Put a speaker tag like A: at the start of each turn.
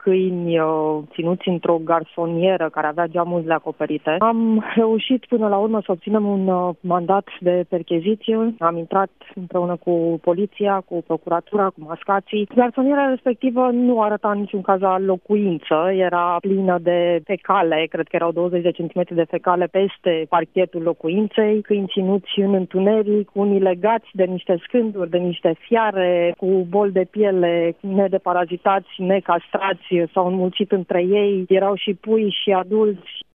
A: câini ținuți într-o garsonieră care avea geamurile acoperite. Am reușit până la urmă să obținem un mandat de percheziție. Am intrat împreună cu poliția, cu procuratura, cu mascații. Garsoniera respectivă nu arăta în niciun caz a locuință, era plină de fecale, cred că erau 20 de centimetri de fecale peste parchetul locuinței, câini ținuți în întuneric, unii legați de niște scânduri, de niște fiare, cu boli de piele, nedeparazitați, necastrați, s-au înmulțit între ei, erau și pui și adulți.